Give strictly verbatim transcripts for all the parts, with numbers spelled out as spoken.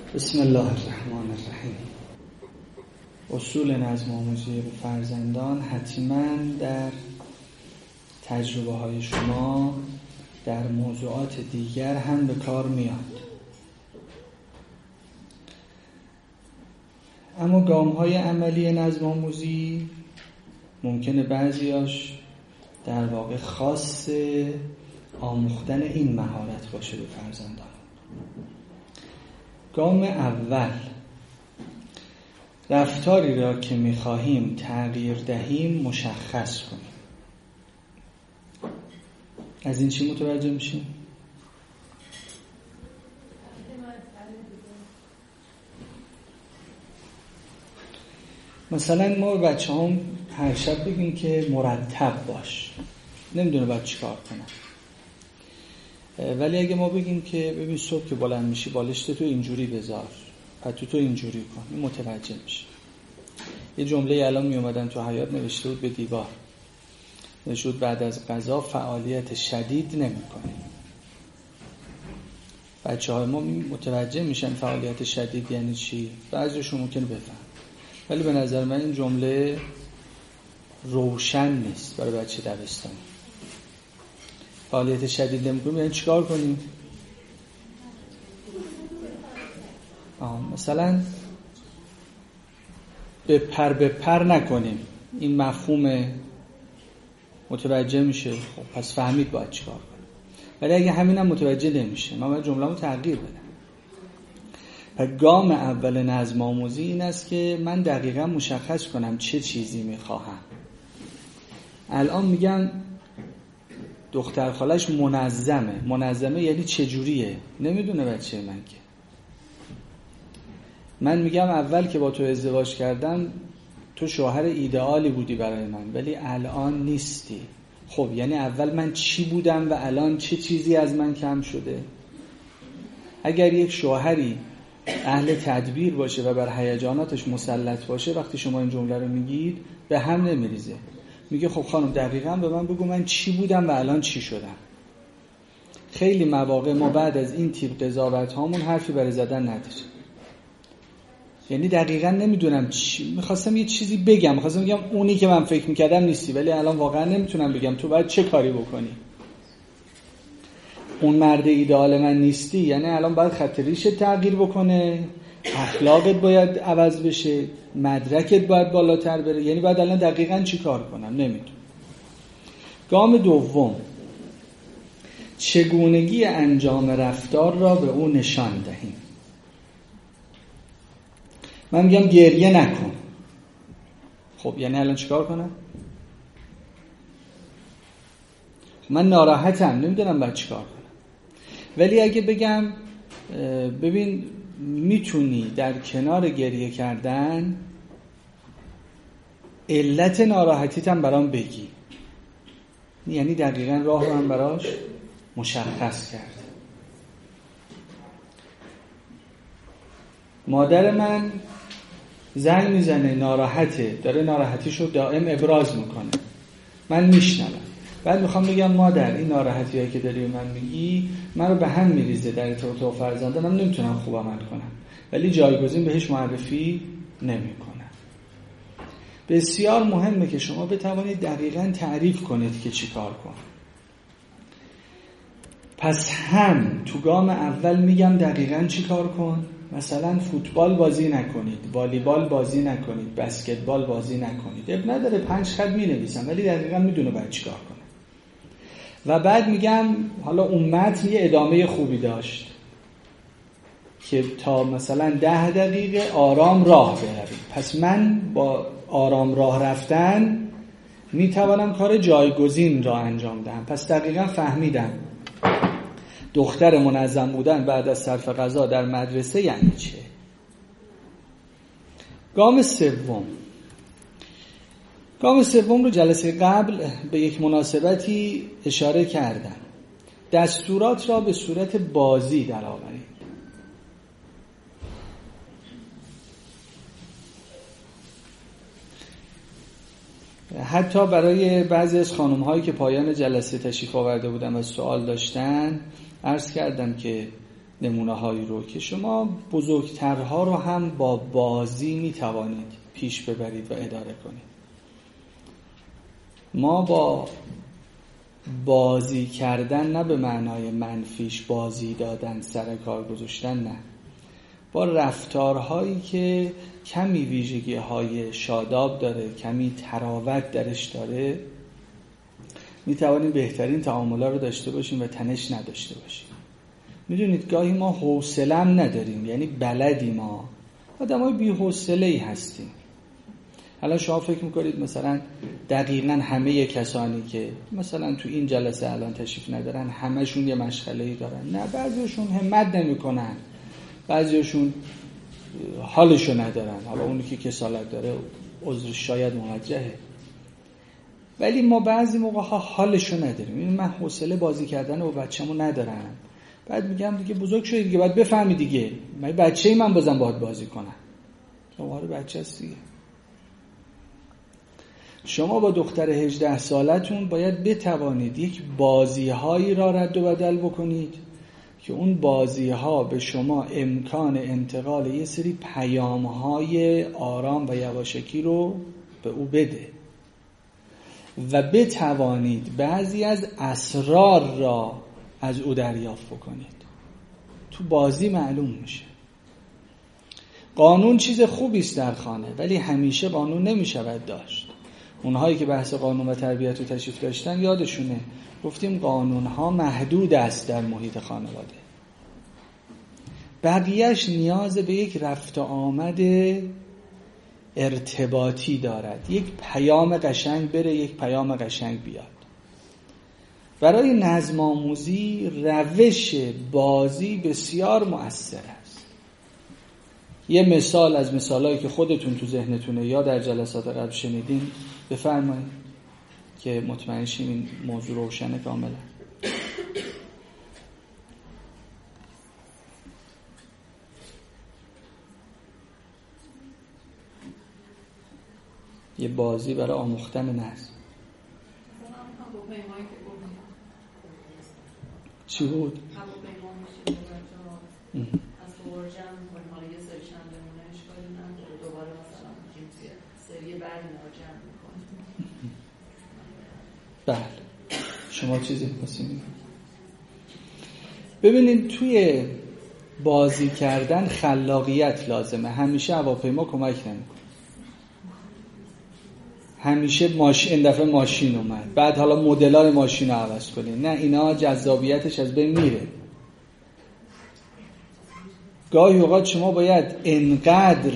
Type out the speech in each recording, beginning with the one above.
بسم الله الرحمن الرحیم. اصول نظم آموزی فرزندان حتما در تجربه های شما در موضوعات دیگر هم به کار میاد، اما گام های عملی نظم آموزی ممکنه بعضیاش در واقع خاص آموختن این مهارت باشه به فرزندان. گام اول، رفتاری را که می‌خواهیم تغییر دهیم مشخص کنیم. از این چی متوجه میشیم؟ مثلا ما بچه هم هر شب بگیم که مرتب باش، نمیدونه باید چی کار کنه. ولی اگه ما بگیم که ببین صبح که بلند میشی بالشت تو اینجوری بذار، پتو تو اینجوری کن، این متوجه میشه. یه جمله الان میومدن تو حیاط نوشته بود به دیوار، نوشته بود بعد از غذا فعالیت شدید نمی‌کنی. بچه‌های ما متوجه میشن فعالیت شدید یعنی چی؟ بعضیشون ممکنه بفهم، ولی به نظر من این جمله روشن نیست برای بچه دبستانی. فعالیت شدید نمی‌کنیم یعنی چیکار کنیم؟ آه مثلا به پر به پر نکنیم. این مفهوم متوجه میشه، خب پس فهمید باید چیکار کنیم. ولی اگه همینم متوجه نمیشه، من باید جمله‌مو تغییر بدم. پس گام اول نظم آموزی این است که من دقیقاً مشخص کنم چه چیزی میخواهم. الان میگم دختر خالش منظمه. منظمه یعنی چجوریه؟ نمیدونه بچه من که. من میگم اول که با تو ازدواج کردم تو شوهر ایدئالی بودی برای من، ولی الان نیستی. خب یعنی اول من چی بودم و الان چه چیزی از من کم شده؟ اگر یک شوهری اهل تدبیر باشه و بر هیجاناتش مسلط باشه، وقتی شما این جمله رو میگید به هم نمیریزه. میگه خب خانم دقیقاً به من بگو من چی بودم و الان چی شدم. خیلی مواقع ما بعد از این تیپ قضاوت هامون حرفی برای زدن نداریم. یعنی دقیقاً نمیدونم چی میخواستم یه چیزی بگم، میخواستم بگم اونی که من فکر میکردم نیستی، ولی الان واقعا نمیتونم بگم تو باید چه کاری بکنی. اون مرد ایدئال من نیستی یعنی الان باید خط ریشت تغییر بکنه، اخلاقت باید عوض بشه، مدرکت باید بالاتر بره. یعنی باید الان دقیقاً چی کار کنم؟ نمیدونم. گام دوم، چگونگی انجام رفتار را به او نشان دهیم. من میگم گریه نکن. خب یعنی الان چیکار کنم؟ من ناراحتم، نمیدونم باید چیکار کنم. ولی اگه بگم ببین میتونی در کنار گریه کردن علت ناراحتیت هم برام بگی، یعنی دقیقاً راه رو هم براش مشخص کرد. مادر من زنگ میزنه، ناراحته، داره ناراحتیشو دائم ابراز میکنه، من میشنوم. بعد میخوام بگم مادر این ناراحتی هایی که داری من میگی من رو به هم میریزه در ارتباط با فرزندانم، نمیتونم خوب عمل کنم، ولی جایگزین بهش معرفی نمیکنم. بسیار مهمه که شما بتوانید دقیقاً تعریف کنید که چی کار کن. پس هم تو گام اول میگم دقیقاً چی کار کن. مثلا فوتبال بازی نکنید، والیبال بازی نکنید، بسکتبال بازی نکنید. اب نداره پنج خط می‌نویسم ولی دقیقاً میدونه باید چیکار کنه. و بعد میگم حالا اون متن یه ادامه خوبی داشت که تا مثلا ده دقیقه آرام راه بروید. پس من با آرام راه رفتن میتوانم کار جایگزین را انجام دهم. پس دقیقاً فهمیدم دختر منظم بودن بعد از صرف غذا در مدرسه یعنی چه. گام سوم، گام سوم رو جلسه قبل به یک مناسبتی اشاره کردم. دستورات را به صورت بازی درآورید. حتی برای بعضی از خانم هایی که پایان جلسه تشریف آورده بودن و سوال داشتن عرض کردم که نمونه هایی رو که شما بزرگترها رو هم با بازی می توانید پیش ببرید و اداره کنید. ما با بازی کردن، نه به معنای منفیش بازی دادن، سر کار گذاشتن، نه، با رفتارهایی که کمی ویژگی های شاداب داره، کمی تراوت درش داره، می توانیم بهترین تعاملات رو داشته باشیم و تنش نداشته باشیم. میدونید گاهی ما حوصله هم نداریم، یعنی بلدی ما آدمای بی حوصله‌ای هستیم. الان شما فکر میکنید مثلا دقیقاً همه کسانی که مثلا تو این جلسه الان تشریف ندارن همشون یه مشغله‌ای دارن؟ نه، بعضیشون همت نمیکنن، بعضیشون حالشو ندارن. حالا اونی که کسالت داره عذرش شاید موجهه، ولی ما بعضی موقع ها حالشو نداریم. این من حوصله بازی کردن با بچه‌مو ندارم. بعد میگم دیگه بزرگ شدی دیگه، باید بفهمی دیگه، من بچه‌ای من بازم باهات بازی کنم. شما رو بچه است دیگه. شما با دختر هجده سالتون باید بتوانید یک بازی‌هایی را رد و بدل بکنید که اون بازی‌ها به شما امکان انتقال یه سری پیام‌های آرام و یواشکی رو به او بده و بتوانید بعضی از اسرار را از او دریافت بکنید. تو بازی معلوم میشه. قانون چیز خوبی است در خانه، ولی همیشه قانون نمیشود داشت. اونهایی که بحث قانون و تربیت رو تشریف داشتن یادشونه گفتیم قانونها محدود است در محیط خانواده. بقیهش نیاز به یک رفت و آمد ارتباطی دارد، یک پیام قشنگ بره، یک پیام قشنگ بیاد. برای نظم آموزی روش بازی بسیار مؤثر است. یه مثال از مثالایی که خودتون تو ذهنتونه یا در جلسات قبل شنیدین بفرمایید که مطمئن شیم این موضوع روشنه کاملا. یه بازی برای آموختن نظم. چی بود؟ بله، شما چیزی می‌خواستید؟ ببینید توی بازی کردن خلاقیت لازمه. همیشه هواپیما کمک نمی‌کنه. همیشه ماشین، این دفعه ماشین اومد، بعد حالا مدل‌های ماشین رو عوض کنید، نه، اینا جذابیتش از بین میره. گاهی اوقات شما باید انقدر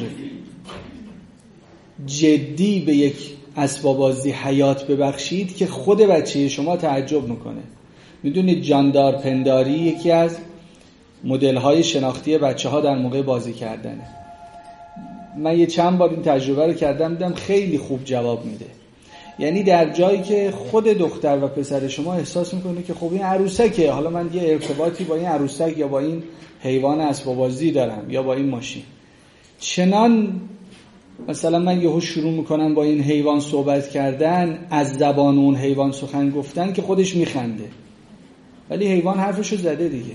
جدی به یک اسباب بازی حیات ببخشید که خود بچه شما تعجب میکنه. میدونید جاندار پنداری یکی از مدل‌های شناختی بچه‌ها در موقع بازی کردنه. من یه چند بار این تجربه رو کردم، دیدم خیلی خوب جواب میده. یعنی در جایی که خود دختر و پسر شما احساس میکنه که خب این عروسکه، حالا من یه ارتباطی با این عروسک یا با این حیوان اسباب بازی دارم یا با این ماشین، چنان مثلا من یهو شروع میکنم با این حیوان صحبت کردن، از زبان اون حیوان سخن گفتن که خودش میخنده، ولی حیوان حرفشو زده دیگه.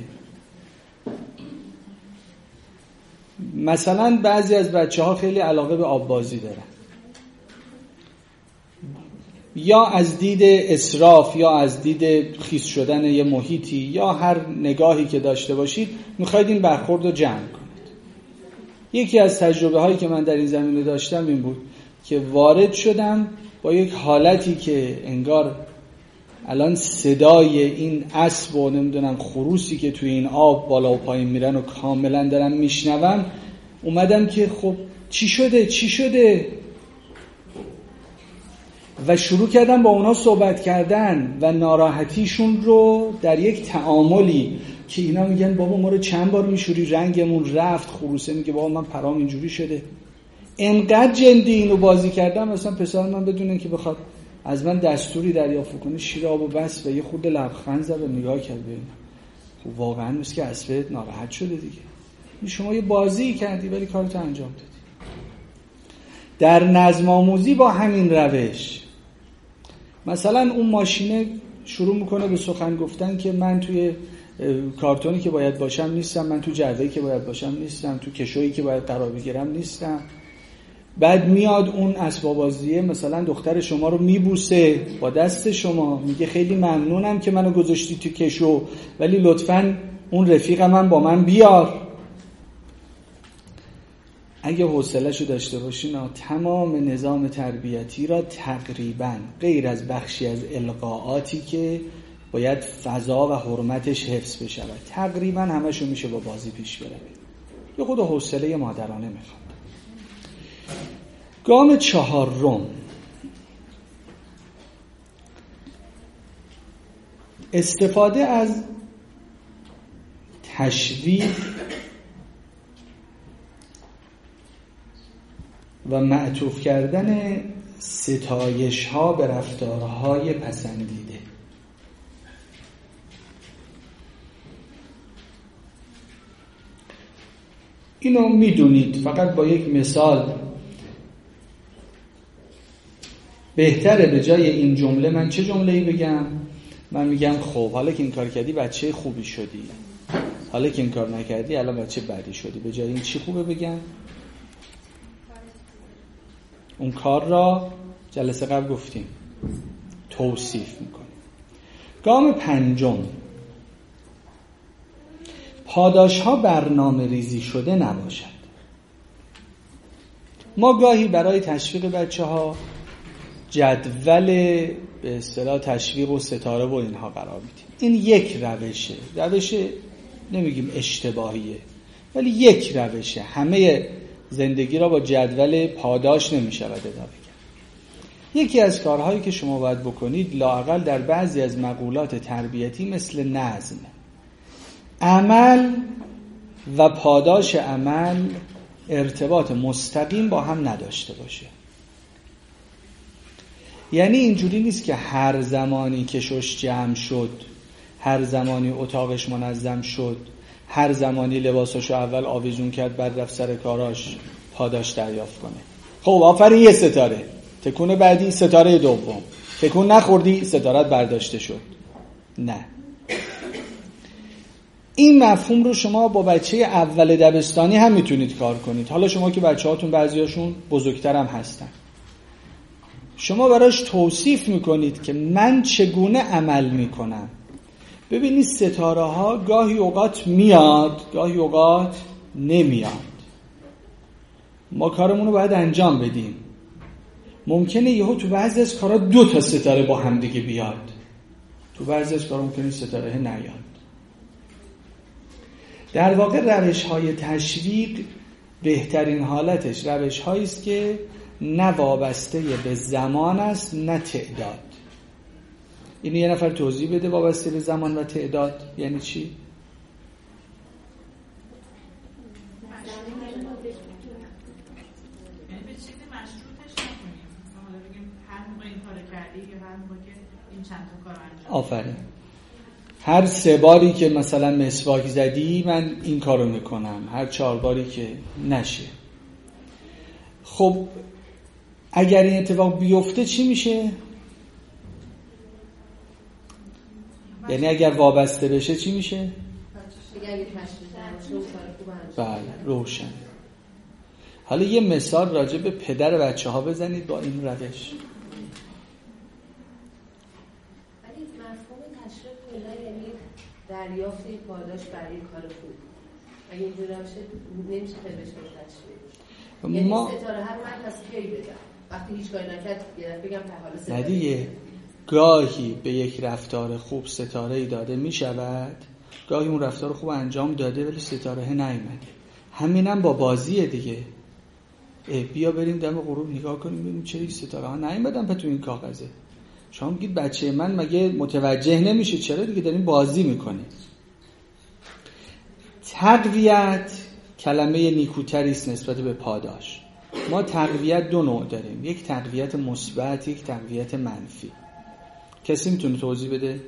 مثلا بعضی از بچه ها خیلی علاقه به آب بازی دارن، یا از دید اسراف یا از دید خیس شدن یه محیطی یا هر نگاهی که داشته باشید میخواید این برخورد رو جمع کنید. یکی از تجربه هایی که من در این زمینه داشتم این بود که وارد شدم با یک حالتی که انگار الان صدای این اسب و نمیدونم خروسی که توی این آب بالا و پایین میرن و کاملا دارم میشنوم. اومدم که خب چی شده چی شده و شروع کردم با اونا صحبت کردن و ناراحتیشون رو در یک تعاملی که اینا میگن بابا ما رو چند بار میشوری رنگمون رفت، خروسه میگه بابا من پرام اینجوری شده. انقدر جدی اینو بازی کردم مثلا پسر من بدونه که بخواد از من دستوری دریافت کنه شیر آب و بس و یه خورده لبخند زد و نگاه کرد به اینا. خب واقعا مثل که اسبت ناراحت شده دیگه. شما یه بازی کردی ولی کارتو انجام دادی. در نظم آموزی با همین روش مثلا اون ماشینه شروع میکنه به سخن گفتن که من توی کارتونی که باید باشم نیستم، من تو جعبه‌ای که باید باشم نیستم، تو کشویی که باید قرار بگیرم نیستم. بعد میاد اون اسباب بازیه مثلا دختر شما رو میبوسه با دست شما، میگه خیلی ممنونم که منو گذاشتی تو کشو، ولی لطفاً اون رفیق من با من بیار. اگه حوصله‌شو داشته باشین تمام نظام تربیتی را تقریباً غیر از بخشی از القاءاتی که باید فضا و حرمتش حفظ بشه تقریباً همشو میشه با بازی پیش بره. یه خود حوصله مادرانه میخواد. گام چهارم، استفاده از تشویق و معطوف کردن ستایش ها به رفتارهای پسندیده. اینو میدونید، فقط با یک مثال بهتره به جای این جمله من چه جمله‌ای بگم؟ من میگم خب حالا که این کار کردی بچه خوبی شدی، حالا که این کار نکردی الان بچه بدی شدی. به جای این چی خوبه بگم؟ اون کار را جلسه قبل گفتیم توصیف میکنیم. گام پنجم، پاداش ها برنامه ریزی شده نباشد. ما گاهی برای تشویق بچه ها جدول به اصطلاح تشویق و ستاره و اینها قرار میدیم. این یک روشه، روش نمیگیم اشتباهیه ولی یک روشه. همه زندگی را با جدول پاداش نمیشود اداره کرد. یکی از کارهایی که شما باید بکنید لااقل در بعضی از مقولات تربیتی مثل نظم، عمل و پاداش عمل ارتباط مستقیم با هم نداشته باشه. یعنی اینجوری نیست که هر زمانی که شش جمع شد، هر زمانی اتاقش منظم شد، هر زمانی لباساشو اول آویزون کرد بعد رفت سر کاراش پاداش دریافت کنه. خب آفرین یه ستاره، تکون بعدی ستاره دوم، تکون نخوردی ستارت برداشته شد. نه، این مفهوم رو شما با بچه اول دبستانی هم میتونید کار کنید. حالا شما که بچه هاتون بعضیاشون بزرگتر هم هستن، شما براش توصیف میکنید که من چگونه عمل میکنم. ببینید ستاره ها گاهی اوقات میاد گاهی اوقات نمیاد. ما کارمون رو باید انجام بدیم. ممکنه یهو تو بعضی از کارا دو تا ستاره با هم دیگه بیاد، تو بعضی از کارا ممکنه ستاره نیاد. در واقع روش های تشویق بهترین حالتش روش هایی است که نه وابسته به زمان است نه تعداد. اینو یه نفر توضیح بده. وابسته به زمان و تعداد یعنی چی؟ آفرین. هر سه باری که مثلا مسواک زدی من این کارو میکنم، هر چهار باری که نشه. خب اگر این اتفاق بیفته چی میشه؟ یعنی اگر وابسته بشه چی میشه؟ بله، روشن. حالا یه مثال راجع به پدر بچه ها بزنید با این روش. دریافت پاداش برای کار خوب. اگه اینجوری باشه نمیشه خیلیش تشویق. یعنی ما ستاره هر من تصفیه‌ای بدم. وقتی هیچ کاری نکرد یه بگم تا حالا ستاره. نه دیگه، گاهی به یک رفتار خوب ستاره‌ای داده میشود، گاهی اون رفتار خوب انجام داده ولی ستاره نیامده. همینم با بازیه دیگه. بیا بریم دم غروب نگاه کنیم ببینیم چرا ستاره ها نیومدن په تو این کاغذه. شما میگید بچه من مگه متوجه نمیشه؟ چرا دیگه دارین بازی میکنید. تقویت کلمه نیکوتری است نسبت به پاداش. ما تقویت دو نوع داریم، یک تقویت مثبت، یک تقویت منفی. کسی میتونه توضیح بده؟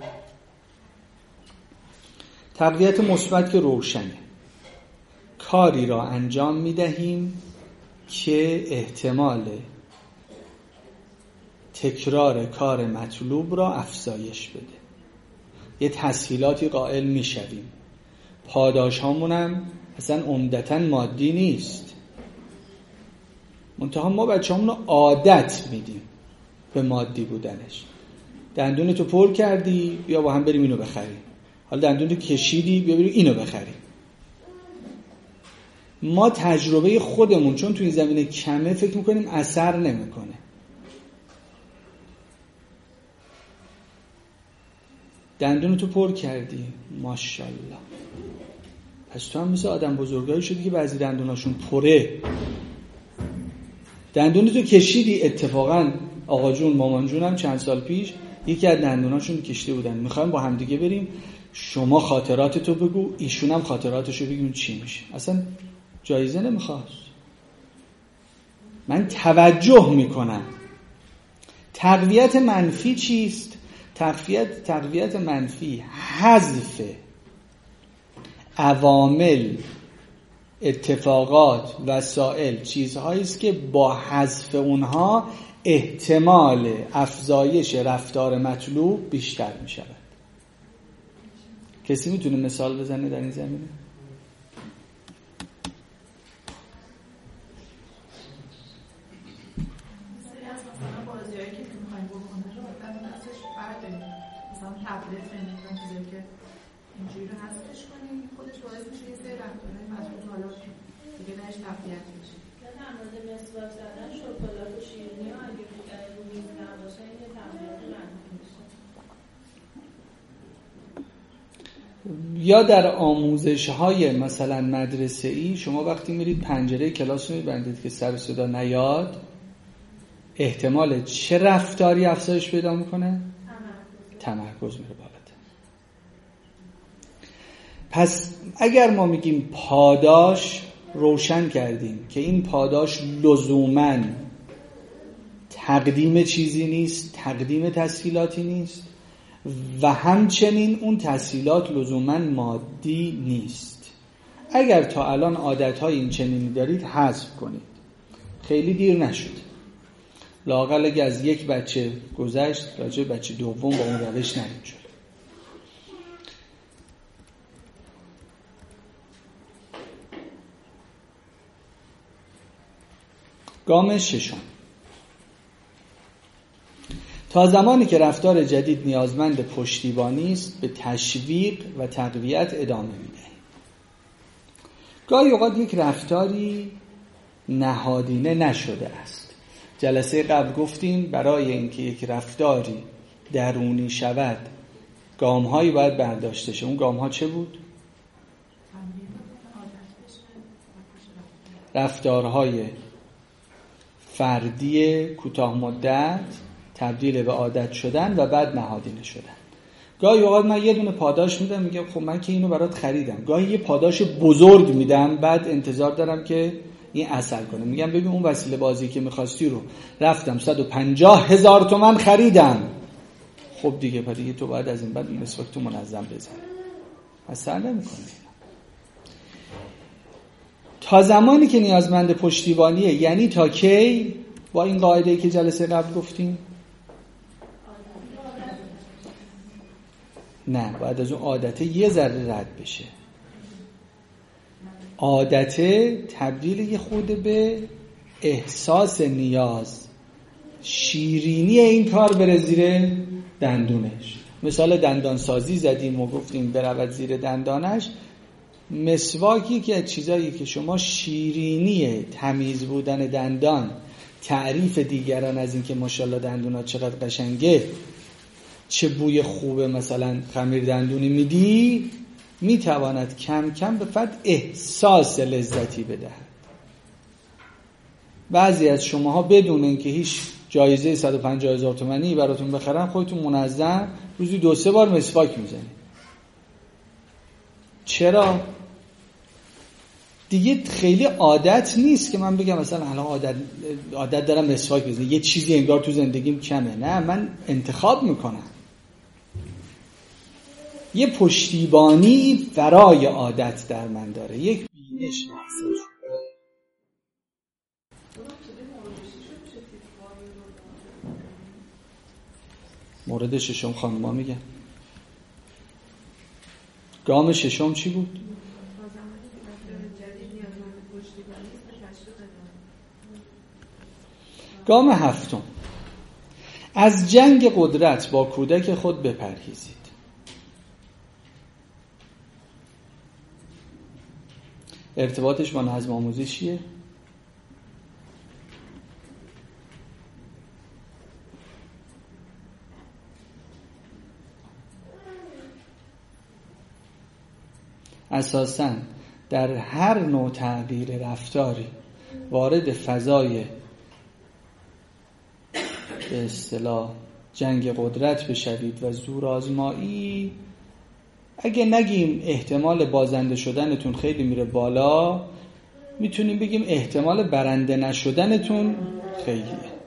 تقویت مثبت که روشنه، کاری را انجام میدهیم که احتمال تکرار کار مطلوب را افزایش بده. یه تسهیلاتی قائل میشویم. پاداش هامون هم اصلا عمدتاً مادی نیست، منتها ما بچه همون رو عادت میدیم به مادی بودنش. دندونتو پر کردی، بیا با هم بریم اینو بخریم. حالا دندونتو کشیدی، بیا بریم اینو بخریم. ما تجربه خودمون چون تو این زمینه کمه فکر میکنیم اثر نمیکنه. دندونتو پر کردی، ماشاءالله، پس تو هم مثل آدم بزرگایی شدی که بعضی دندوناشون پره. دندونتو کشیدی، اتفاقا آقا جون مامان جونم چند سال پیش یکی از دندوناشون کشیده بودن. میخوایم با هم دیگه بریم، شما خاطراتتو بگو، ایشون هم خاطراتشو بگیم چی میشه. اصلا جایزه نمیخواست. من توجه میکنم. تقویت منفی چیست؟ تقویت تقویت منفی حذف عوامل، اتفاقات، وسائل، چیزهایی است که با حذف اونها احتمال افزایش رفتار مطلوب بیشتر می شود. کسی میتونه مثال بزنه در این زمینه؟ اینجوری رو حذفش کنیم، خودش باعث میشه یه سری رفتارهای مطلوب حالا دیگه درش تقویت میشه. یا در مورد مسواک زدن، شکلات و شیرینی ها اگه رو میز نباشه این یه تقویت منفی میشه. یا در آموزش‌های مثلا مدرسه‌ای شما وقتی میرید پنجره کلاس رو میبندید که سر صدا نیاد، احتمال چه رفتاری افزایش پیدا میکنه؟ تمرکز میره بالا. پس اگر ما میگیم پاداش، روشن کردیم که این پاداش لزوماً تقدیم چیزی نیست، تقدیم تسهیلاتی نیست و همچنین اون تسهیلات لزوماً مادی نیست. اگر تا الان عادتهای این چنینی دارید حذف کنید، خیلی دیر نشد. لااقل اگه از یک بچه گذشت، راجع بچه دوم با اون روش نریم شد. گام ششم، تا زمانی که رفتار جدید نیازمند پشتیبانی است به تشویق و تقویت ادامه میده. گاهی اوقات یک رفتاری نهادینه نشده است. جلسه قبل گفتیم برای اینکه یک رفتاری درونی شود گام‌هایی باید برداشته شه. اون گام‌ها چه بود؟ رفتارهای فردی کوتاه مدت تبدیل به عادت شدن و بعد نهادینه شدن. گاهی اوقات من یه دونه پاداش میدم، میگم خب من که اینو برات خریدم. گاهی یه پاداش بزرگ میدم، بعد انتظار دارم که این اثر کنه. میگم ببین اون وسیله بازی که میخواستی رو رفتم صد و پنجاه هزار تومن خریدم. خب دیگه پس دیگه تو باید از این بعد مسواک تو منظم بزن. اثر نمیکنه. تا زمانی که نیازمند پشتیبانیه، یعنی تا کی؟ با این قاعده‌ای که جلسه قبل گفتیم. نه، باید از اون عادته یه ذره رد بشه. عادته تبدیل یه خود به احساس نیاز، شیرینی این کار بره زیر دندونش. مثال دندانسازی زدیم و گفتیم برود زیر دندانش. مسواکی که چیزایی که شما شیرینی تمیز بودن دندان، تعریف دیگران از این که ماشاءالله دندونات چقدر قشنگه، چه بوی خوبه، مثلا خمیر دندونی میدی، میتواند کم کم به فرد احساس لذتی بدهد. بعضی از شماها بدون اینکه هیچ جایزه صد و پنجاه هزار تومانی براتون بخرن، خودتون منظم روزی دو سه بار مسواک میزنید. چرا؟ دیگه خیلی عادت نیست که من بگم مثلا الان عادت عادت دارم مسواک بزنم، یه چیزی انگار تو زندگیم کمه. نه، من انتخاب میکنم. یه پشتیبانی برای عادت در من داره، یک بینش محسوس. مورد ششم خانوما میگن گام ششم چی بود؟ گام هفتم، از جنگ قدرت با کودک خود بپرهیزید. ارتباطش با نظم آموزی چیه؟ اساساً در هر نوع تغییر رفتاری وارد فضای به اصطلاح جنگ قدرت بشوید و زور آزمایی، اگه نگیم احتمال بازنده شدنتون خیلی میره بالا، میتونیم بگیم احتمال برنده نشدنتون خیلیه.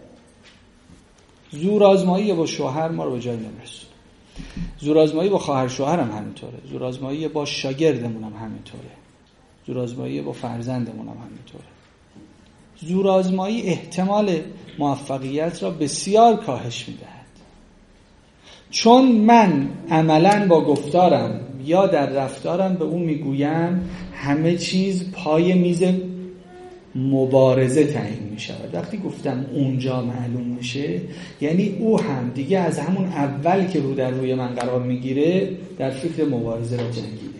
زور آزمایی با شوهر ما رو به جای نمیرسونه. زور آزمایی با خواهر شوهر هم همینطوره. زور آزمایی با شاگردمون هم همینطوره. زور آزمایی با فرزندمون هم همینطوره. زور آزمایی احتمال موفقیت را بسیار کاهش میدهد، چون من عملاً با گفتارم یا در رفتارم به اون میگویم همه چیز پای میز مبارزه تعیین میشود. وقتی گفتم اونجا معلوم میشه، یعنی او هم دیگه از همون اول که رو در روی من قرار میگیره در فکر مبارزه را جنگیده.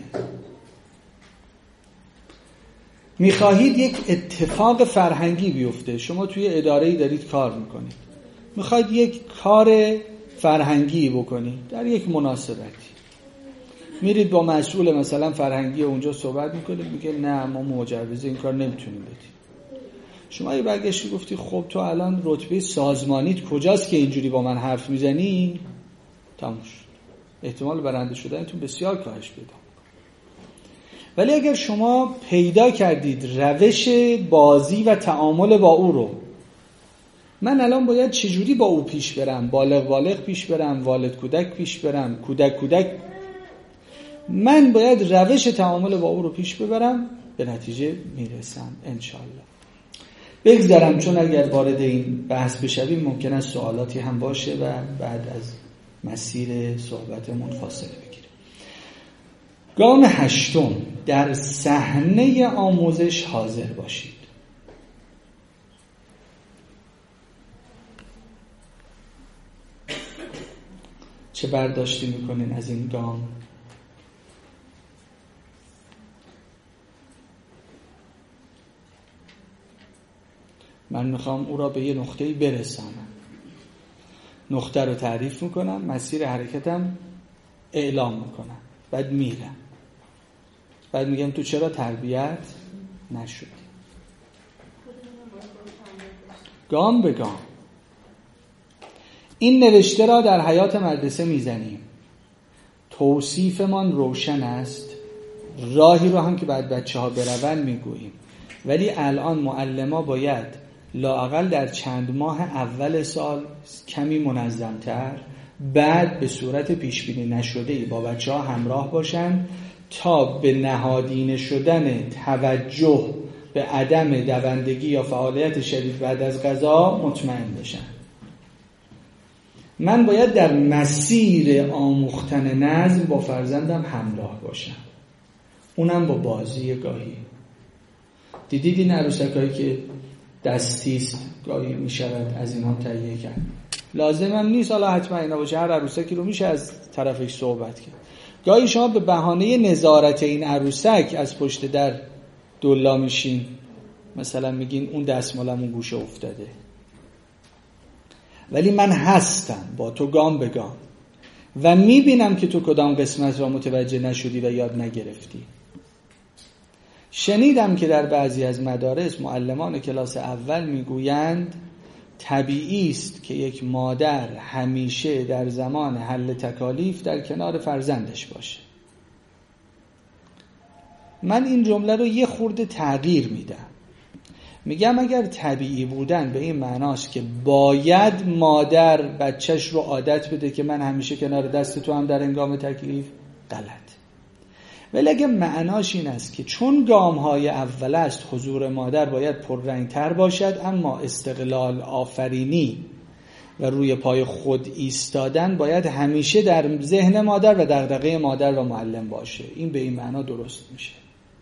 میخواهید یک اتفاق فرهنگی بیفته، شما توی اداره‌ای دارید کار میکنید، میخواید یک کار فرهنگی بکنید در یک مناسبتی، میرید با مسئول مثلا فرهنگی اونجا صحبت میکنید، میگه نه ما مجوز این کار نمیتونیم بدیم. شما یه برگشتی گفتی خب تو الان رتبه سازمانیت کجاست که اینجوری با من حرف میزنی؟ تموم شد. احتمال برنده شدنتون بسیار کاهش پیدا. ولی اگر شما پیدا کردید روش بازی و تعامل با او رو، من الان باید چجوری با او پیش برم، بالغ بالغ پیش برم، والد کودک پیش برم، کودک کودک، من باید روش تعامل با او رو پیش ببرم، به نتیجه میرسم انشالله. بگذارم، چون اگر وارد این بحث بشویم ممکن است سوالاتی هم باشه و بعد از مسیر صحبتمون فاصله بگیریم. گام هشتم، در صحنه آموزش حاضر باشید. چه برداشتی میکنین از این گام؟ من میخوام او را به یه نقطه‌ای برسانم، نقطه رو تعریف میکنم، مسیر حرکتم اعلام میکنم، بعد میرم، بعد میگم تو چرا تربیت نشدی. گام به گام این نوشته را در حیات مدرسه میزنیم. توصیفمان روشن است، راهی رو هم که بعد بچه ها برون میگوییم، ولی الان معلما باید لااقل در چند ماه اول سال کمی منظمتر، بعد به صورت پیشبینی نشده‌ای با بچه ها همراه باشن تا به نهادینه شدن توجه به عدم دوندگی یا فعالیت شدید بعد از غذا مطمئن بشن. من باید در مسیر آموختن نظم با فرزندم همراه باشم، اونم با بازی گاهی. دیدید این عروسکایی که دستیست گاهی می شود از این هم تهیه کرد، لازم هم نیست حالا حتما اینا باشه، هر عروسکی رو میشه از طرفش صحبت کرد. گاهی شما به بهانه نظارت این عروسک از پشت در دلا میشین، مثلا میگین اون دستمالمون گوشه افتاده، ولی من هستم با تو گام به گام و میبینم که تو کدام قسمت را متوجه نشدی و یاد نگرفتی. شنیدم که در بعضی از مدارس معلمان کلاس اول میگویند طبیعی است که یک مادر همیشه در زمان حل تکالیف در کنار فرزندش باشه. من این جمله رو یه خورده تغییر میدم، میگم اگر طبیعی بودن به این معناست که باید مادر بچهش رو عادت بده که من همیشه کنار دست تو هم در هنگام تکلیف، غلط. ولی اگه معناش این است که چون گام‌های اول است حضور مادر باید پررنگ‌تر باشد، اما استقلال آفرینی و روی پای خود ایستادن باید همیشه در ذهن مادر و دغدغه مادر و معلم باشه. این به این معنا درست میشه.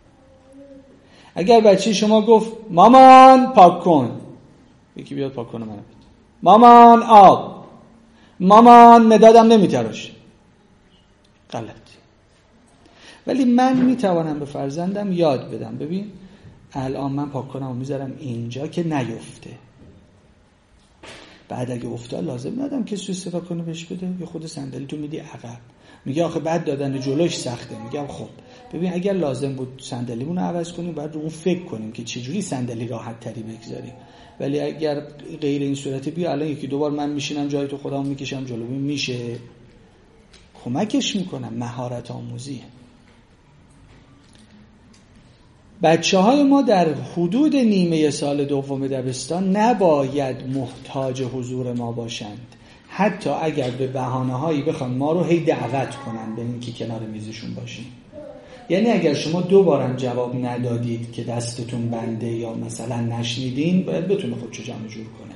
اگر بچه شما گفت مامان پاک کن، یکی بیاد پاک کنه منو بده. مامان آب، مامان مدادم نمیتراشه، غلط. ولی من میتوانم به فرزندم یاد بدم ببین الان من پاک کنم و میذارم اینجا که نیفته. بعد اگه افتاد لازم ندارم که سوی استفاده کنه بهش بده، یا خود صندلی تو میدی عقب. میگه آخه بعد دادن جلوش سخته. میگم خب ببین اگر لازم بود صندلیمون رو عوض کنیم بعد رو اون فکر کنیم که چجوری صندلی راحت تری بگذاریم. ولی اگر غیر این صورت بیا الان یکی دو بار من میشینم جای تو خودم میکشم جلو میشه، کمکش میکنم. مهارت آموزیه. بچه های ما در حدود نیمه سال دوم دبستان نباید محتاج حضور ما باشند، حتی اگر به بهانه هایی بخوان ما رو هی دعوت کنن به اینکه کنار میزشون باشیم. یعنی اگر شما دو بارم جواب ندادید که دستتون بنده یا مثلا نشنیدین، باید بتونه خودشو جمع جور کنه.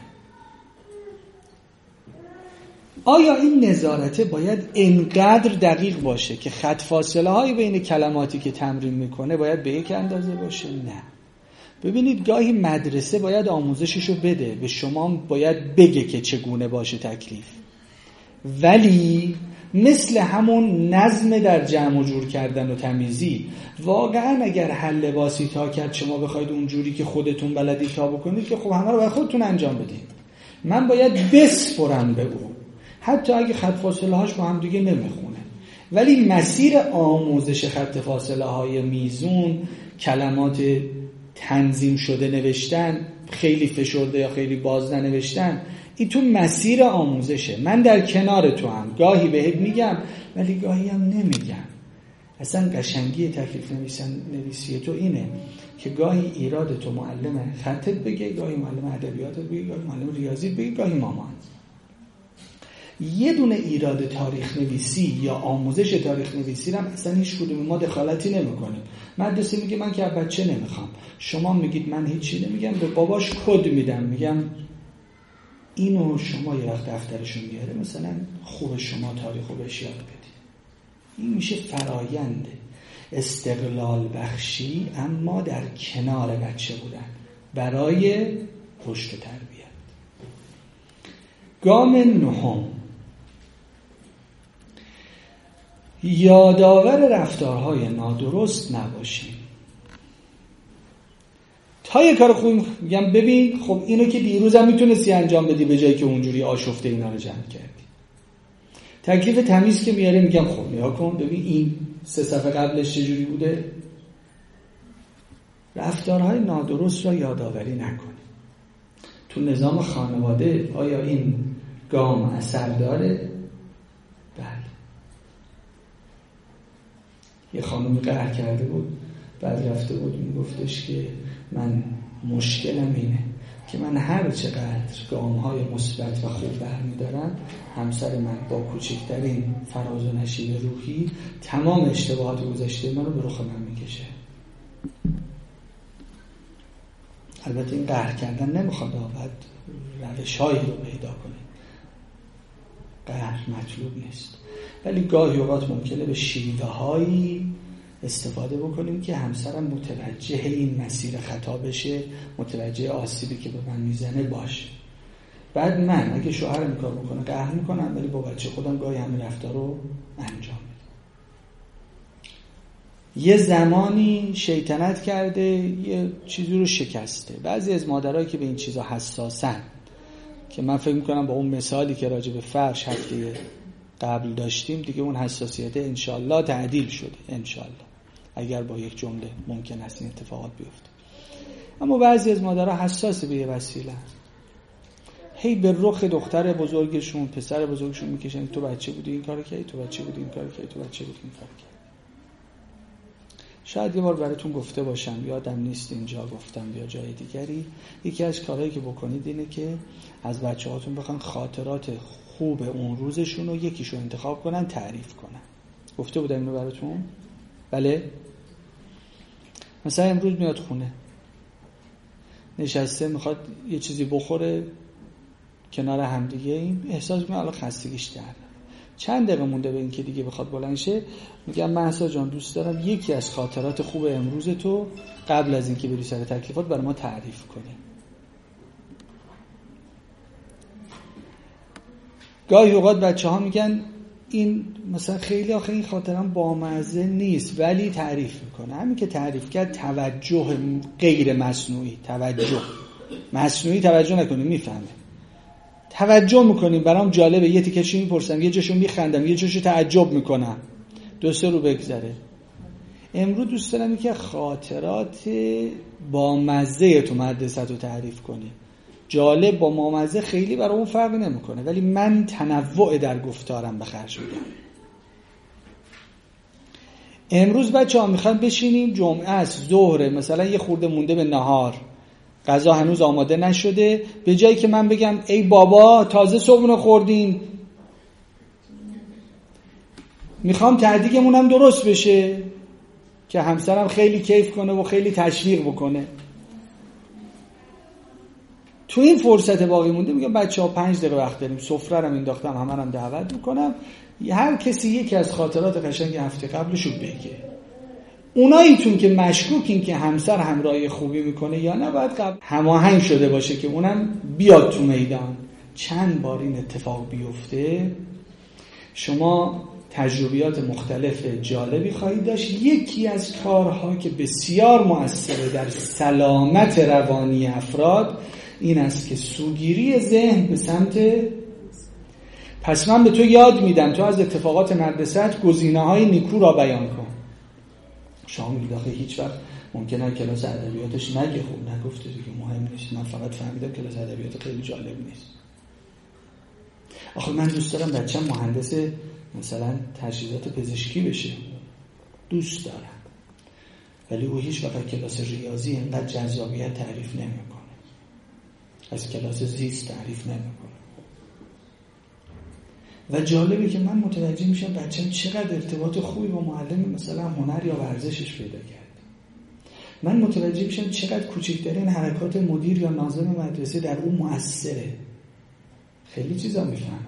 آیا این نظارته باید انقدر دقیق باشه که خط فاصله های بین کلماتی که تمرین میکنه باید به یک اندازه باشه؟ نه. ببینید گاهی مدرسه باید آموزششو بده، به شما باید بگه که چگونه باشه تکلیف، ولی مثل همون نظم در جمع و جور کردن و تمیزی، واقعا اگر حل لباسی تا کرد شما بخواید اونجوری که خودتون بلدید تا بکنید که خب همه رو باید خودتون انجام بدید. من باید بسپرم به او، حتی اگه خط فاصله هاش با هم دیگه نمیخونه، ولی مسیر آموزش خط فاصله های میزون، کلمات تنظیم شده نوشتن، خیلی فشرده یا خیلی باز ننوشتن، این تو مسیر آموزشه. من در کنار تو هم گاهی بهت میگم ولی گاهی هم نمیگم. اصلا قشنگی تکلیف نویسن نویسی تو اینه که گاهی ایراد تو معلم خطت بگه، گاهی معلم ادبیاتت بگه، گاهی معلم ریاضیت بگه، گاهی مامان. یه دونه ایراد تاریخ نویسی یا آموزش تاریخ نویسی رو اصلا هیچ کدوم ما دخالتی نمی‌کنیم. مدرسه میگه من که بچه نمیخوام، شما میگید من هیچی نمیگم، به باباش کد میدم، میگم اینو شما یه وقت دفترشون بیاره مثلا خوب شما تاریخو بهش یاد بدید. این میشه فرایند استقلال بخشی اما در کنار بچه بودن برای رشد و تربیت. گام نهم، یادآور رفتارهای نادرست نباشیم. تا یه کار خوب میگم ببین خب اینو که دیروزم میتونستی انجام بدی به جایی که اونجوری آشفته اینا رو جمع کردی. تکلیف تمیز که میاره میگم خب نگاه کن ببین این سه صفحه قبلش چجوری بوده. رفتارهای نادرست را یادآوری نکنی. تو نظام خانواده آیا این گام اثر داره؟ بله. یه خانومی قهر کرده بود، بعد رفته بود میگفتش که من مشکلم اینه که من هر چقدر گام‌های مثبت و خوب برمی‌دارم، همسر من با کوچکترین فراز و نشیب روحی تمام اشتباهات گذشته من رو به رخ من میکشه. البته این قهر کردن نمیخواد، باید روش‌هایی رو پیدا کنیم. قهر مطلوب نیست، ولی گاهی اوقات ممکنه به شیوه‌هایی استفاده بکنیم که همسرم متوجه این مسیر خطا بشه، متوجه آسیبی که به من میزنه باشه. بعد من اگه شوهرم این کار بکنه قهر میکنم، ولی با بچه خودم گاهی همین رفتار رو انجام میدم. یه زمانی شیطنت کرده، یه چیزی رو شکسته. بعضی از مادرایی که به این چیزا حساسن، که من فکر میکنم با اون مثالی که راجع به فرش هفته قبل داشتیم دیگه اون حساسیت انشالله تعدیل شده، انشالله، اگر با یک جمله ممکن است این اتفاقات بیفته. اما بعضی از مادرها حساس به یه وسیله، هی به رخ دختر بزرگشون پسر بزرگشون میکشن تو بچه بودی این کارو کردی، تو بچه بودی این کارو کردی، تو بچه بودی این کارو کردی. شاید یه بار براتون گفته باشم، یادم نیست اینجا گفتم یا جای دیگری، یکی از کارهایی که بکنید اینه که از بچه‌هاتون بخوان خاطرات خوب اون روزشون رو یکیشو انتخاب کنن تعریف کنن. گفته بودم اینو براتون؟ بله؟ مثلا امروز میاد خونه نشسته میخواد یه چیزی بخوره، کنار هم دیگه این احساس میکنم الان خستگیش در چند دقیقه مونده به این که دیگه بخواد بلند شه، میگم مهسا جان دوست دارم یکی از خاطرات خوب امروز تو قبل از اینکه بری سر تکلیفات برای ما تعریف کنی. گاهی اوقات بچه ها میگن این مثلا خیلی آخه این خاطرم بامزه نیست ولی تعریف میکنه. همین که تعریف کرد توجه غیر مصنوعی، توجه مصنوعی توجه نکنیم میفهمه، توجه میکنیم برام جالبه، یه تیکشی میپرسم یه جاشو میخندم یه جاشو تعجب میکنم، دو سه رو بگذره. امروز دوست دارم که خاطرات بامزه تو مدرسه رو تعریف کنی. جالب با بامزه خیلی برای اون فرقی نمیکنه ولی من تنوع در گفتارم به خرج میدم. امروز بچه‌ها میخوان بشینیم جمعه است ظهر مثلا یه خورده مونده به نهار، غذا هنوز آماده نشده، به جایی که من بگم ای بابا تازه صبحونه خوردیم، میخوام تعدیگمونم درست بشه که همسرم خیلی کیف کنه و خیلی تشویق بکنه. تو این فرصت باقی مونده میگم بچه‌ها پنج دقیقه وقت داریم، سفره رو انداختم همه رو دعوت میکنم، هر کسی یکی از خاطرات قشنگ هفته قبلشو بگه. اوناییتون که مشکوکین که همسر همراهی خوبی میکنه یا نه باید قبل هماهنگ شده باشه که اونم بیاد تو میدان. چند بار این اتفاق بیفته شما تجربیات مختلف جالبی خواهید داشت. یکی از کارها که بسیار مؤثره در سلامت روانی افراد این است که سوگیری ذهن به سمت، پس من به تو یاد میدم تو از اتفاقات مدرسه‌ات گزینه‌های نیکو را بیان کن. شما میگید آخه هیچ وقت ممکنه کلاس ادبیاتش نگه، خوب نگفته دیگه مهم نیست، من فقط فهمیدم کلاس ادبیات خیلی جالب نیست. آخه من دوست دارم بچه‌م مهندس مثلا تجهیزات پزشکی بشه، دوست دارم، ولی او هیچ وقت کلاس ریاضی اینقدر جذابیت تعریف نمیکنه، از کلاس زیست تعریف نمیکنه. و جالبه که من متوجه میشم بچه‌م چقدر ارتباط خوبی با معلم مثلا هنر یا ورزشش پیدا کرد. من متوجه میشم چقدر کوچکترین حرکات مدیر یا ناظم مدرسه در اون مؤثره. خیلی چیزا میفهمم.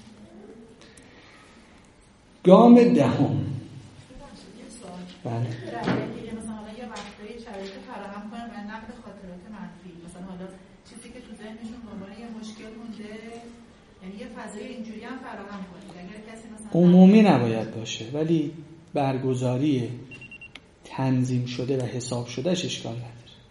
گام دهم. بله. مثلا یه وقتایی شرایط فراهم کنن و نقد خاطرات منفی، مثلا حالا چیزی که تو ذهنشون به عنوان یه مشکل مونده، یعنی یه فضای اینجوری هم فراهم کنید. اگر کسی مثلا عمومی نباید باشه ولی برگزاری تنظیم شده و حساب شدهش اشکال نداره.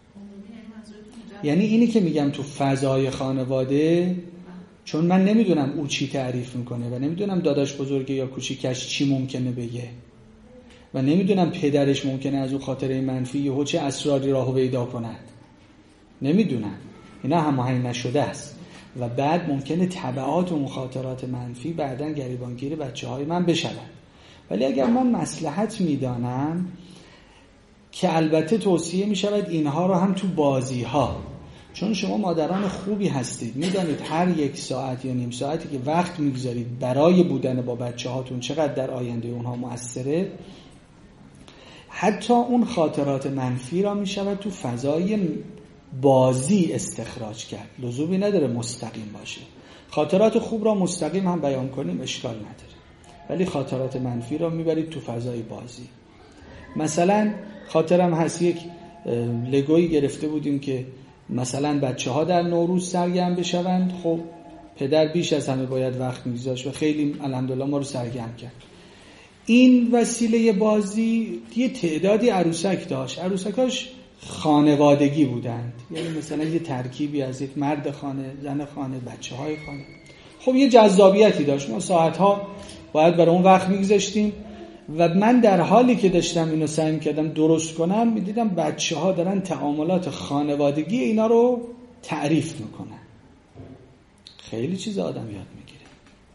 یعنی اینی که میگم تو فضای خانواده، چون من نمیدونم او چی تعریف میکنه و نمیدونم داداش بزرگه یا کوچیکش چی ممکنه بگه و نمیدونم پدرش ممکنه از اون خاطره منفی یهو چه اسراری راهو پیدا کند، نمیدونم، اینا هماهنگ نشده است و بعد ممکنه تبعات اون خاطرات منفی بعداً گریبانگیر بچه‌های من بشود. ولی اگر من مصلحت میدانم که البته توصیه میشود اینها رو هم تو بازی ها، چون شما مادران خوبی هستید میدانید هر یک ساعت یا نیم ساعتی که وقت میگذارید برای بودن با بچه هاتون چقدر در آینده اونها مؤثره. حتی اون خاطرات منفی را میشود تو فضای بازی استخراج کرد، لزومی نداره مستقیم باشه. خاطرات خوب را مستقیم هم بیان کنیم اشکال نداره، ولی خاطرات منفی را میبرید تو فضای بازی. مثلا خاطرم هست یک لگویی گرفته بودیم که مثلا بچه ها در نوروز سرگرم بشوند، خب پدر بیش از همه باید وقت میگذاشت و خیلی الحمدلله ما رو سرگرم کرد. این وسیله بازی یه تعدادی عروسک داشت، عروسکاش خانوادگی بودند، یعنی مثلا یه ترکیبی از یک مرد خانه، زن خانه، بچه های خانه. خب یه جذابیتی داشت، ما ساعتها باید برای اون وقت میگذاشتیم و من در حالی که داشتم اینو سعی می‌کردم درست کنم می‌دیدم بچه‌ها دارن تعاملات خانوادگی اینا رو تعریف میکنن. خیلی چیز آدم یاد میگیره.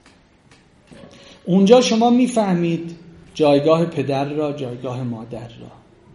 اونجا شما میفهمید جایگاه پدر را، جایگاه مادر را.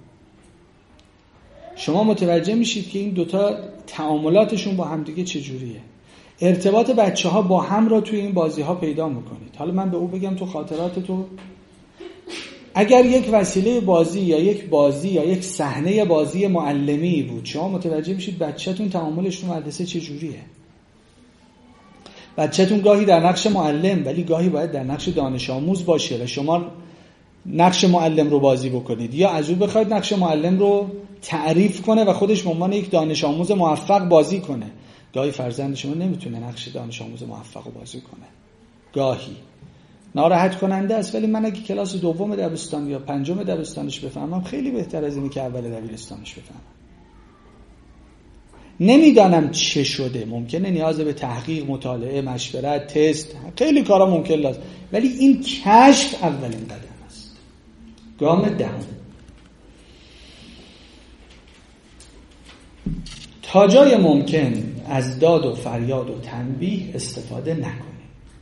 شما متوجه میشید که این دوتا تعاملاتشون با همدیگه چجوریه. ارتباط بچه‌ها با هم را توی این بازی‌ها پیدا میکنید. حالا من به او بگم تو خاطرات تو اگر یک وسیله بازی یا یک بازی یا یک صحنه بازی معلمی بود، شما متوجه میشید بچه‌تون تعاملش تو مدرسه چجوریه. بچه‌تون گاهی در نقش معلم ولی گاهی باید در نقش دانش آموز باشه و شما نقش معلم رو بازی بکنید، یا از او بخواید نقش معلم رو تعریف کنه و خودش به عنوان یک دانش آموز موفق بازی کنه. گاهی فرزند شما نمیتونه نقش دانش آموز موفق رو بازی کنه، گاهی ناراحت کننده است، ولی من اگه کلاس دوم دبستان یا پنجم دبستانش بفهمم خیلی بهتر از اینه که اول دبیرستانش بفهمم. نمیدانم چه شده، ممکنه نیاز به تحقیق، مطالعه، مشورت، تست، خیلی کارا ممکن لازم، ولی این کشف اولین قدم است. گام دهم، تا جای ممکن از داد و فریاد و تنبیه استفاده نکنید.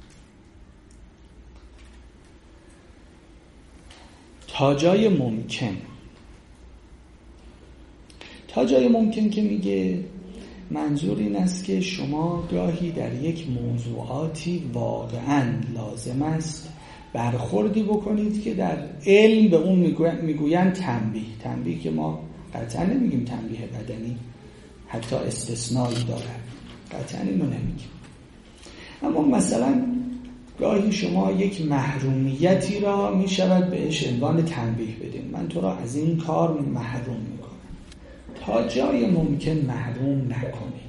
تا جای ممکن، تا جای ممکن که میگه منظور این است که شما گاهی در یک موضوعاتی واقعاً لازم است برخوردی بکنید که در علم به اون میگویند تنبیه. تنبیه که ما قطعا نمیگیم تنبیه بدنی، حتی استثنایی دارد، قطعا اینو نمیگیم. اما مثلا گاهی شما یک محرومیتی را میشود بهش عنوان تنبیه بدین، من تو را از این کار محروم میکنم. تا جای ممکن محروم نکنید.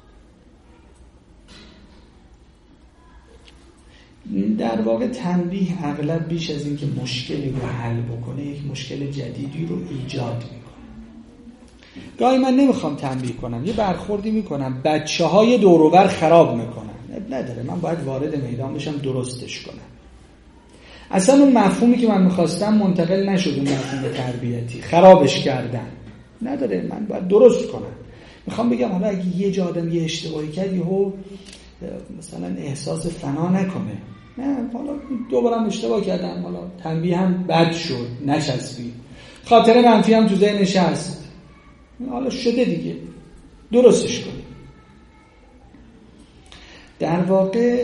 در واقع تنبیه اغلب بیش از این که مشکلی رو حل بکنه یک مشکل جدیدی رو ایجاد میکنه. گاهی من نمیخوام تنبیه کنم، یه برخوردی میکنم بچه های دور و بر خراب میکنن، نداره من باید وارد میدان بشم درستش کنم. اصلا اون مفهومی که من میخواستم منتقل نشد، اون مفهوم تربیتی، خرابش کردن نداره، من باید درست کنم. میخوام بگم حالا اگه یه جا آدم یه اشتباهی کرد یهو مثلا احساس فنا نکنه، نه حالا دوبارم اشتباه کردم، حالا تنبیه هم بد شد، نچسبید، خاطر منفی هم تو ذهنش هست، حالا شده دیگه، درستش کنیم. در واقع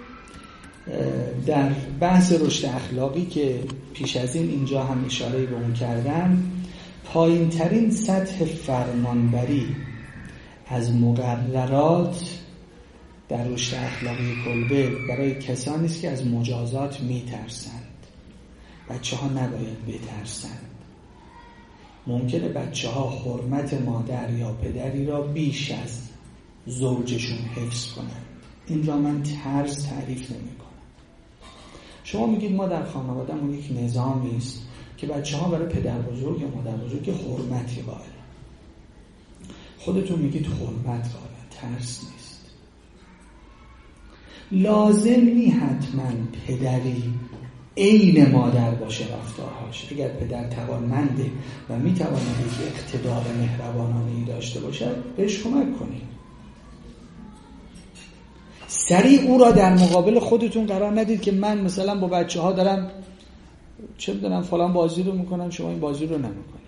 در بحث رشد اخلاقی که پیش از این اینجا هم اشاره به اون کردم، پایین ترین سطح فرمانبری از مقررات در رشد اخلاقی کلبه برای کسانی است که از مجازات میترسند. بچه ها نباید بترسند. ممکنه بچه ها حرمت مادر یا پدری را بیش از زوجشون حفظ کنند. این را من ترس تعریف نمی کنم. شما میگید ما در خانواده‌مون یک نظامی است که بچه ها برای پدر بزرگ یا مادر بزرگ حرمتی قائل. خودتون میگید حرمت قائل، ترس نیست. لازم نی حتما پدری عین مادر باشه رفتارهاش. اگر پدر توانمنده و میتواند یک اقتدار مهربانانه‌ای داشته باشد بهش کمک کنید. سریع او را در مقابل خودتون قرار ندید که من مثلا با بچه ها دارم چه میدونم فلان بازی رو میکنم شما این بازی رو نمیکنی،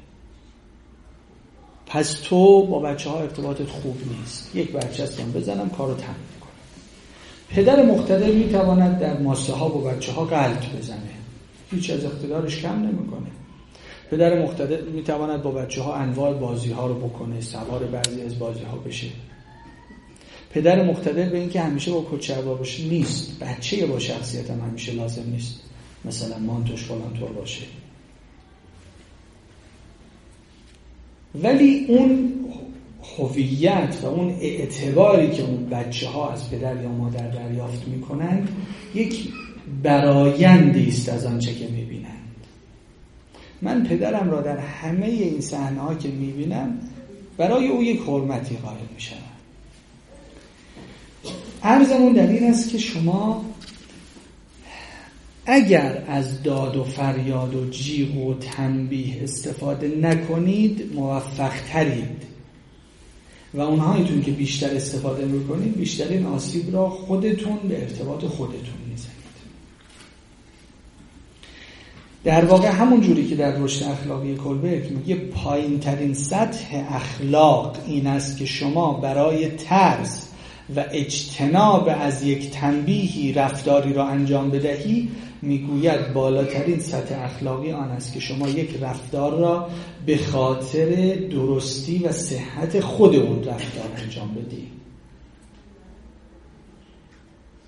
پس تو با بچه ها ارتباطت خوب نیست، یک بچه هستم بزنم کارو تمام کنم. پدر مقتدر میتواند در ماسه ها با بچه ها غلط بزنه، هیچ از اقتدارش کم نمیکنه. پدر مقتدر میتواند با بچه ها انواع بازی ها رو بکنه، سوار بعضی از بازی ها بشه. پدر مقتدر به این که همیشه با کچربا باشه نیست، بچه با شخصیت هم همیشه لازم نیست مثلا مانتوش فلان طور باشه، ولی اون هویت و اون اعتباری که اون بچه ها از پدر یا مادر دریافت میکنن یک برآیندی است از آنچه که میبینند. من پدرم را در همه این صحنه ها که میبینم برای او یک حرمتی قائل میشم. عرضمون در این است که شما اگر از داد و فریاد و جیغ و تنبیه استفاده نکنید موفق ترید و اونهایتون که بیشتر استفاده میکنید بیشترین آسیب را خودتون به ارتباط خودتون میزنید. در واقع همون جوری که در رشد اخلاقی کلبرگ میگه پایین ترین سطح اخلاق این است که شما برای ترس و اجتناب از یک تنبیهی رفتاری را انجام بدهی، میگوید بالاترین سطح اخلاقی آن است که شما یک رفتار را به خاطر درستی و صحت خود اون رفتار انجام بدی.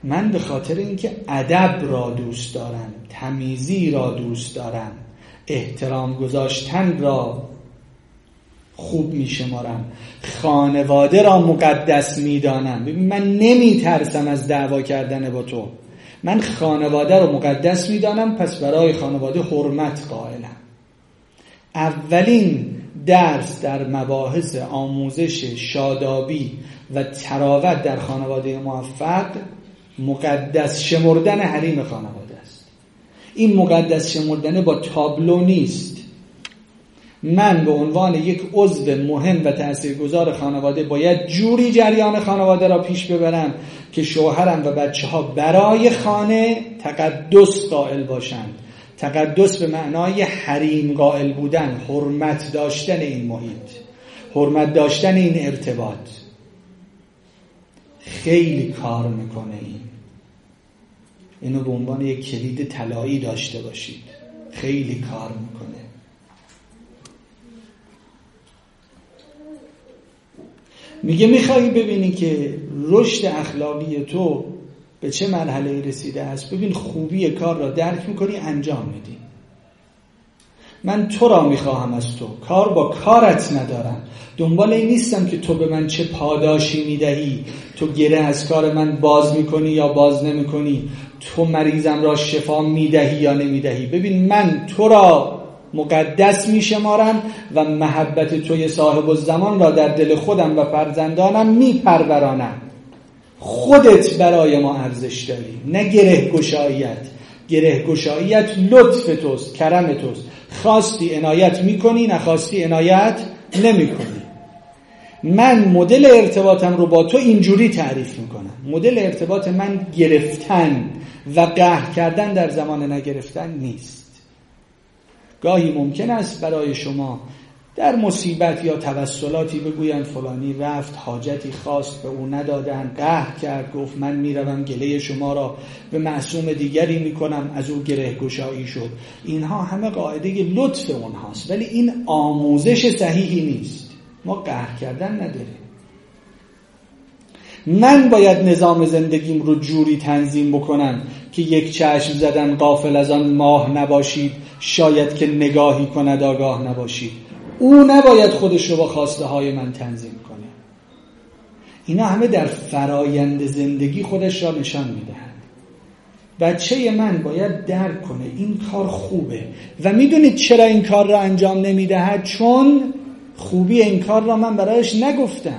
من به خاطر اینکه ادب را دوست دارم، تمیزی را دوست دارم، احترام گذاشتن را خوب میشمارم، خانواده را مقدس میدانم. ببین من نمیترسم از دعوا کردن با تو، من خانواده را مقدس میدانم، پس برای خانواده حرمت قائلم. اولین درس در مباحث آموزش شادابی و تراوت در خانواده موفق مقدس شمردن حریم خانواده است. این مقدس شمردن با تابلو نیست. من به عنوان یک عضو مهم و تاثیرگذار خانواده باید جوری جریان خانواده را پیش ببرم که شوهرم و بچه ها برای خانه تقدس قائل باشند. تقدس به معنای حریم قائل بودن، حرمت داشتن این محیط، حرمت داشتن این ارتباط. خیلی کار میکنه این. اینو به عنوان یک کلید طلایی داشته باشید. خیلی کار میکنه. میگه میخوایی ببینی که رشد اخلاقی تو به چه مرحله رسیده است، ببین خوبی کار را درک میکنی، انجام میدی. من تو را میخواهم از تو، کار با کارت ندارم. دنبال این نیستم که تو به من چه پاداشی میدهی، تو گره از کار من باز میکنی یا باز نمیکنی، تو مریضم را شفا میدهی یا نمیدهی. ببین من تو را مقدس میشمارم و محبت توی صاحب الزمان را در دل خودم و فرزندانم میپرورانم. خودت برای ما ارزش داری، نه گره گشاییت. گره گشاییت لطف توست، کرم توست. خواستی عنایت میکنی، نخواستی عنایت نمیکنی. من مدل ارتباطم رو با تو اینجوری تعریف میکنم. مدل ارتباط من گرفتن و قهر کردن در زمان نگرفتن نیست. گاهی ممکن است برای شما در مصیبت یا توسلاتی بگویند فلانی رفت، حاجتی خواست به او ندادن، قهر کرد، گفت من میروم گله شما را به معصوم دیگری میکنم، از او گره گشایی شد. اینها همه قاعده لطف اونهاست، ولی این آموزش صحیحی نیست. ما قهر کردن نداریم. من باید نظام زندگیم رو جوری تنظیم بکنم که یک چشم زدن غافل از آن ماه نباشید، شاید که نگاهی کند آگاه نباشید. او نباید خودش رو با خواسته های من تنظیم کنه. اینا همه در فرایند زندگی خودش را نشان میدهند. بچه من باید درک کنه این کار خوبه و میدونید چرا این کار را انجام نمیدهد؟ چون خوبی این کار را من برایش نگفتم.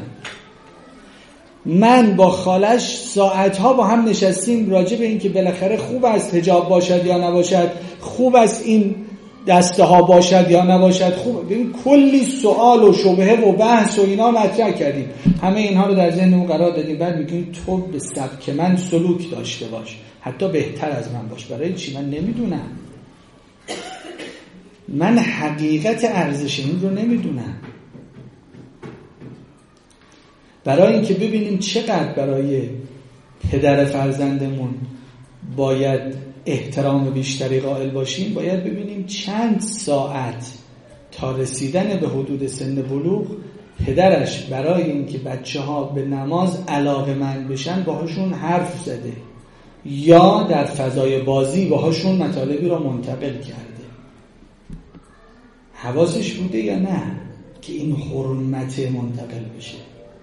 من با خالش ساعتها با هم نشستیم راجع به این که بالاخره خوب است حجاب باشد یا نباشد، خوب است این دسته ها باشد یا نباشد، خوب. ببین کلی سوال و شبهه و بحث و اینا مطرح کردیم، همه اینها رو در ذهنمون قرار دادیم. بعد میگیم تو به سبک من سلوک داشته باش، حتی بهتر از من باش. برای چی؟ من نمیدونم. من حقیقت ارزش این رو نمیدونم. برای اینکه ببینیم چقدر برای پدر فرزندمون باید احترام بیشتری قائل باشیم، باید ببینیم چند ساعت تا رسیدن به حدود سن بلوغ پدرش برای اینکه بچه ها به نماز علاقه‌مند بشن باهاشون حرف زده یا در فضای بازی باهاشون مطالبی را منتقل کرده. حواسش بوده یا نه که این حرمت منتقل بشه؟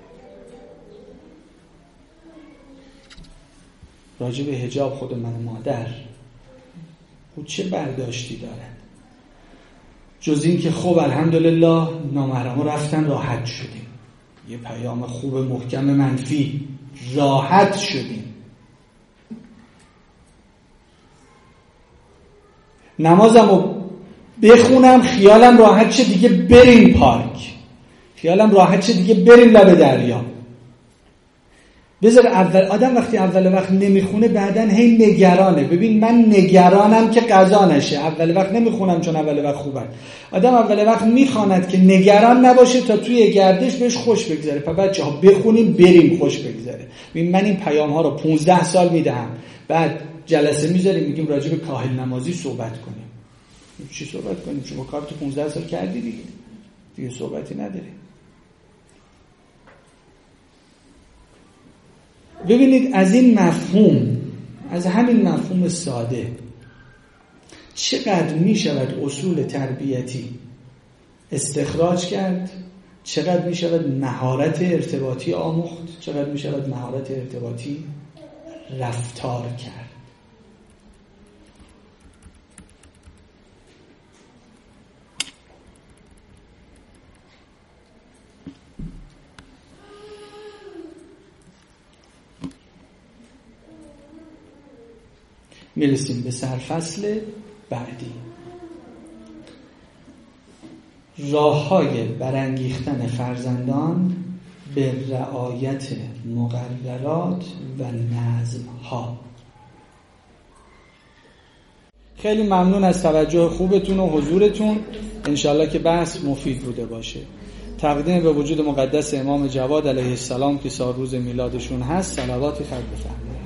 راجع به حجاب خود من مادر او چه برداشتی دارد؟ جز این که خب الحمدلله نامحرما رفتن، راحت شدیم. یه پیام خوب محکم منفی، راحت شدیم. نمازمو بخونم خیالم راحت شه دیگه بریم پارک، خیالم راحت شه دیگه بریم لب دریا. بذار اول آدم وقتی اول وقت نمیخونه بعدن هی نگرانه. ببین من نگرانم که قضا نشه، اول وقت نمیخونم چون اول وقت خوبه. آدم اول وقت میخواند که نگران نباشه تا توی گردش بهش خوش بگذره. پس بچه‌ها بخونیم بریم خوش بگذره. ببین من این پیام ها رو پانزده سال میدهم، بعد جلسه میذاریم میگیم راجع به کاهل نمازی صحبت کنیم. چی صحبت کنیم؟ شما کارتو پانزده سال کردی دیگه، دیگه صحبتی نداری. ببینید از این مفهوم، از همین مفهوم ساده چقدر می شود اصول تربیتی استخراج کرد، چقدر می شود مهارت ارتباطی آموخت، چقدر می شود مهارت ارتباطی رفتار کرد. میرسیم به سرفصل بعدی. راه‌های برانگیختن فرزندان به رعایت مقررات و نظم‌ها. خیلی ممنون از توجه خوبتون و حضورتون. انشالله که بحث مفید بوده باشه. تقدیم به وجود مقدس امام جواد علیه السلام که سال روز میلادشون هست صلواتی خط بفرمایید.